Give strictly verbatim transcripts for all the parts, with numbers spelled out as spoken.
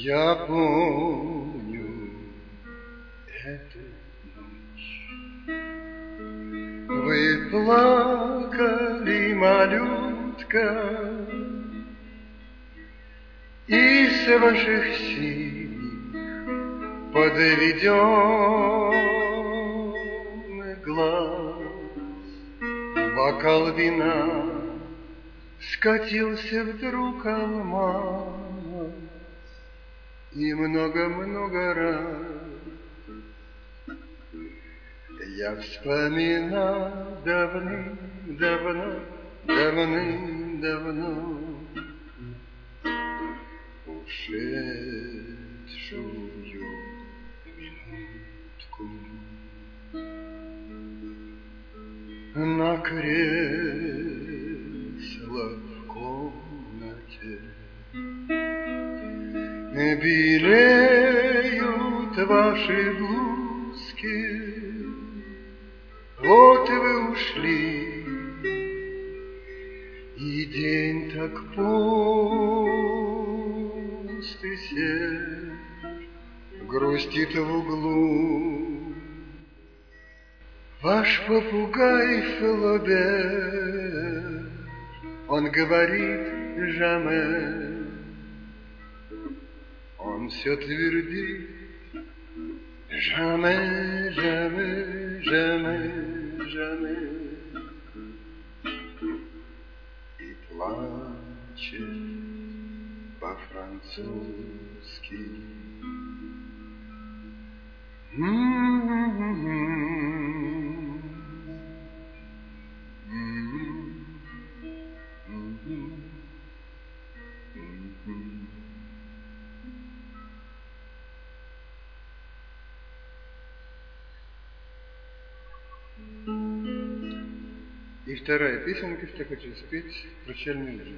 Я помню эту ночь. Вы плакали, малютка, из ваших синих подведенных глаз бокал вина скатился вдруг алмаз. И много-много раз я вспоминал давным-давно, давным-давно ушедшую минутку. На кресло в комнате белеют ваши блузки. Вот вы ушли, и день так пуст и серд, грустит в углу ваш попугай Флобер. Он говорит «jamais». Он все твердит «jamais, jamais, jamais, jamais». И плачет по-французски. И вторая песенка, что я хочу спеть, «Прощальный ужин».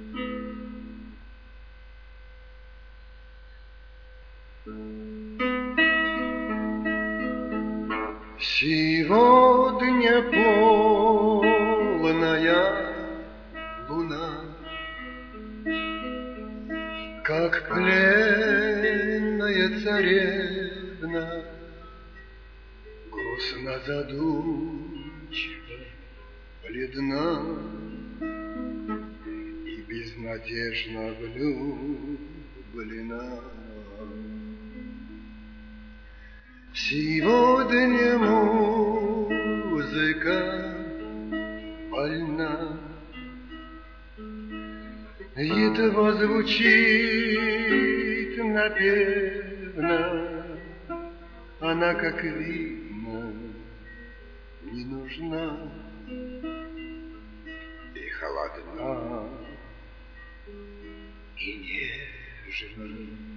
Сегодня полная луна, как пленная царевна, грустно задумчива, бледна и безнадежно влюблена. Сегодня музыка больна, едва звучит напевно, она, как видно, не нужна и холодна, и нежна.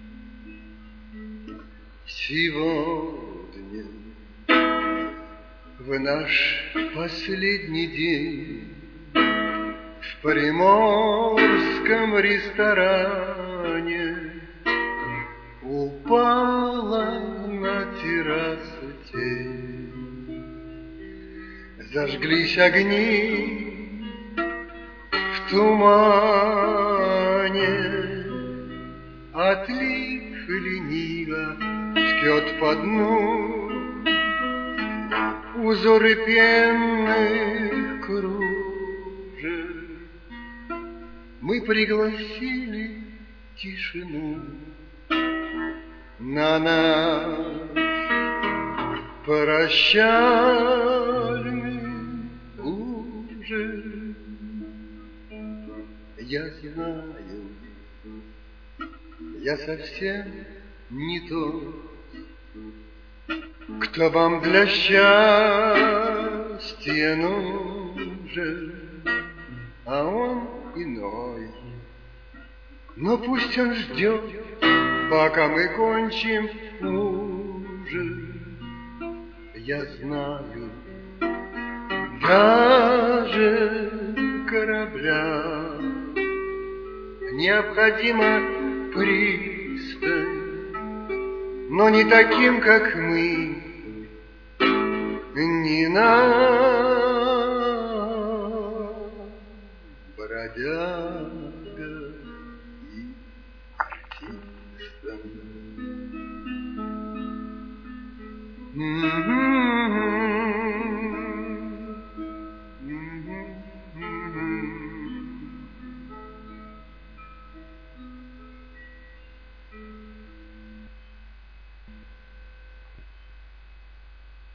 Сегодня, в наш последний день, в приморском ресторане упала на террасу тень. Зажглись огни в тумане, отлив лениво ткет по дну узоры пенных кружев. Мы пригласили тишину на наш прощальный ужин. Я знаю, я совсем не тот, кто вам для счастья нужен, а он иной. Но пусть он ждет, пока мы кончим ужин. Я знаю, даже корабля необходима пристань, но не таким, как мы, не нам, бродяга и артистам. Mm-hmm.